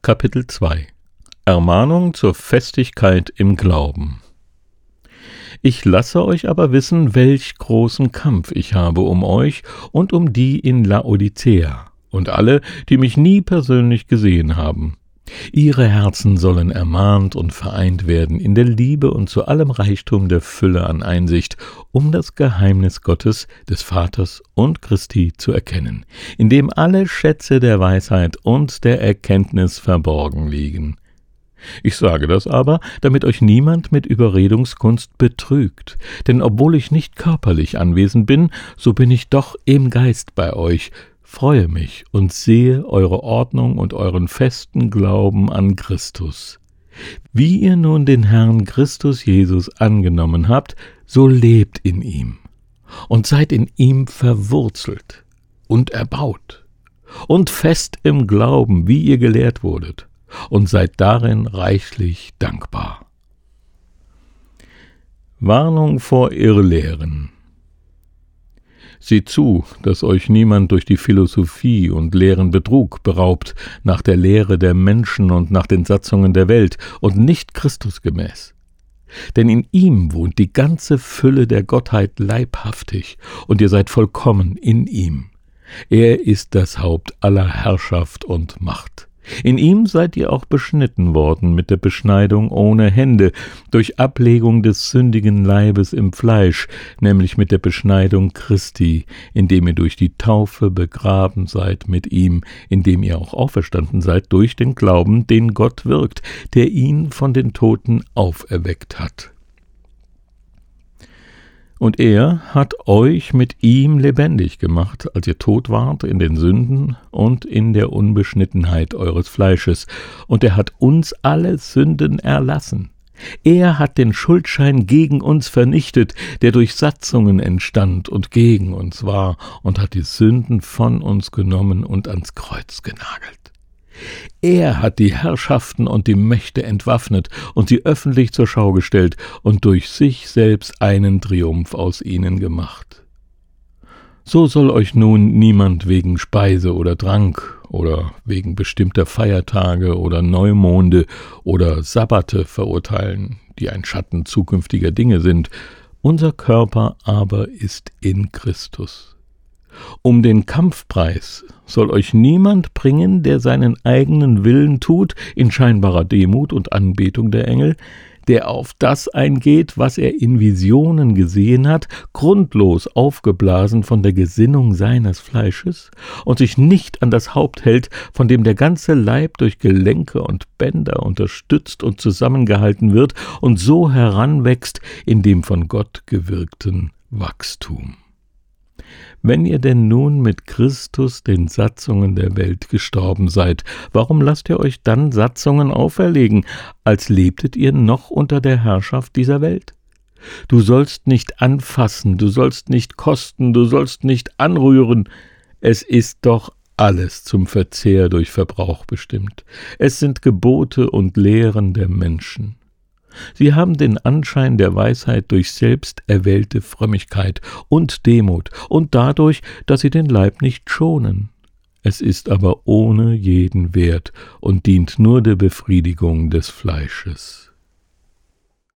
Kapitel 2 Ermahnung zur Festigkeit im Glauben. Ich lasse euch aber wissen, welch großen Kampf ich habe um euch und um die in Laodicea und alle, die mich nie persönlich gesehen haben. Ihre Herzen sollen ermahnt und vereint werden in der Liebe und zu allem Reichtum der Fülle an Einsicht, um das Geheimnis Gottes, des Vaters und Christi zu erkennen, in dem alle Schätze der Weisheit und der Erkenntnis verborgen liegen. Ich sage das aber, damit euch niemand mit Überredungskunst betrügt, denn obwohl ich nicht körperlich anwesend bin, so bin ich doch im Geist bei euch, freue mich und sehe eure Ordnung und euren festen Glauben an Christus. Wie ihr nun den Herrn Christus Jesus angenommen habt, so lebt in ihm und seid in ihm verwurzelt und erbaut und fest im Glauben, wie ihr gelehrt wurdet, und seid darin reichlich dankbar. Warnung vor Irrlehren. Seht zu, dass euch niemand durch die Philosophie und leeren Betrug beraubt, nach der Lehre der Menschen und nach den Satzungen der Welt und nicht Christusgemäß. Denn in ihm wohnt die ganze Fülle der Gottheit leibhaftig, und ihr seid vollkommen in ihm. Er ist das Haupt aller Herrschaft und Macht. In ihm seid ihr auch beschnitten worden mit der Beschneidung ohne Hände, durch Ablegung des sündigen Leibes im Fleisch, nämlich mit der Beschneidung Christi, indem ihr durch die Taufe begraben seid mit ihm, indem ihr auch auferstanden seid durch den Glauben, den Gott wirkt, der ihn von den Toten auferweckt hat. Und er hat euch mit ihm lebendig gemacht, als ihr tot wart in den Sünden und in der Unbeschnittenheit eures Fleisches, und er hat uns alle Sünden erlassen. Er hat den Schuldschein gegen uns vernichtet, der durch Satzungen entstand und gegen uns war, und hat die Sünden von uns genommen und ans Kreuz genagelt. Er hat die Herrschaften und die Mächte entwaffnet und sie öffentlich zur Schau gestellt und durch sich selbst einen Triumph aus ihnen gemacht. So soll euch nun niemand wegen Speise oder Trank oder wegen bestimmter Feiertage oder Neumonde oder Sabbate verurteilen, die ein Schatten zukünftiger Dinge sind. Unser Körper aber ist in Christus. Um den Kampfpreis soll euch niemand bringen, der seinen eigenen Willen tut, in scheinbarer Demut und Anbetung der Engel, der auf das eingeht, was er in Visionen gesehen hat, grundlos aufgeblasen von der Gesinnung seines Fleisches und sich nicht an das Haupt hält, von dem der ganze Leib durch Gelenke und Bänder unterstützt und zusammengehalten wird und so heranwächst in dem von Gott gewirkten Wachstum. Wenn ihr denn nun mit Christus den Satzungen der Welt gestorben seid, warum lasst ihr euch dann Satzungen auferlegen, als lebtet ihr noch unter der Herrschaft dieser Welt? Du sollst nicht anfassen, du sollst nicht kosten, du sollst nicht anrühren. Es ist doch alles zum Verzehr durch Verbrauch bestimmt. Es sind Gebote und Lehren der Menschen. Sie haben den Anschein der Weisheit durch selbst erwählte Frömmigkeit und Demut und dadurch, dass sie den Leib nicht schonen. Es ist aber ohne jeden Wert und dient nur der Befriedigung des Fleisches.